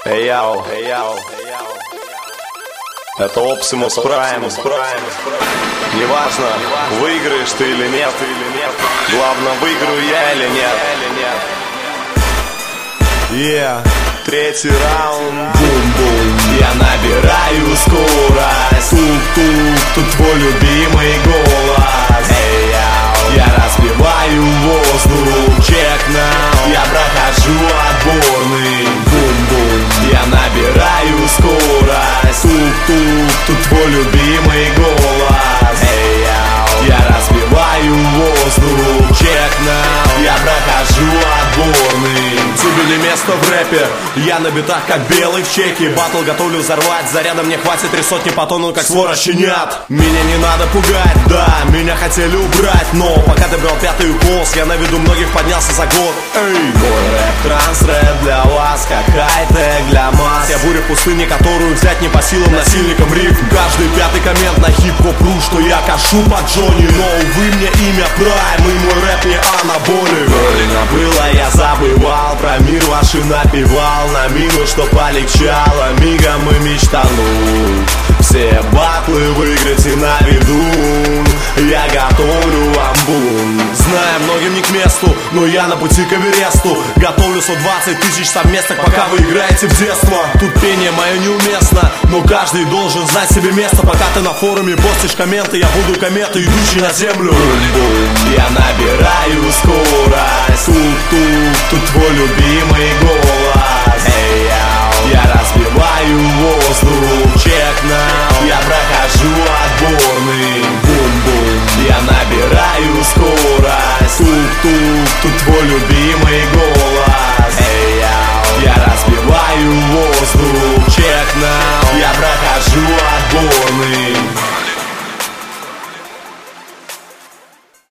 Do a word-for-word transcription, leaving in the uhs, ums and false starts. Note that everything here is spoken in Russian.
Эй, яу, эй, яу. Это Optimus Prime. Неважно, выиграешь ты или нет. Главное, выиграю я или нет. Yeah. Третий раунд. Бум-бум. Я набираю скорость. Тук-тук, тут твой любимый голос. Эй, яу. Я разбиваю воздух. Check now. Я прохожу отборный. Бум-бум. Я набираю скорость. Тук-тук, тут твой любимый голос. Эй, яу. Я разбиваю воздух. Check now. Я прохожу отборный. Тебе не место в рэпе. Я на битах, как белый в чеке. Батл готовлю взорвать. Заряда мне хватит три сотни по тону, как свора щенят. Меня не надо пугать, да, меня хотели убрать. Но пока ты брал пятый полз, я на виду многих поднялся за год. Эй, мой рэп, транс-рэп для вас, как хай-тек для масс. Я буря в пустыне, которую взять не по силам насильникам рифм. Каждый пятый коммент на хип-хоп-ру, что я кашу под Джонни. Но, увы, мне имя Прайм, и мой рэп не анаболик. Больно было, я забывал про мир ваш и напевал на мину, что полегчало. Мигом мы мечтану все батлы выиграть и на виду. Я готовлю вам бум. Знаю, многим не к месту, но я на пути к Эвересту. Готовлю сто двадцать тысяч совместок, пока вы играете в детство. Тут пение мое неуместно, но каждый должен знать себе место. Пока ты на форуме постишь комменты, я буду кометой, идущей на землю. Бум-бум. Я набираю скорость. Тук-тук, тут твой любимый голос.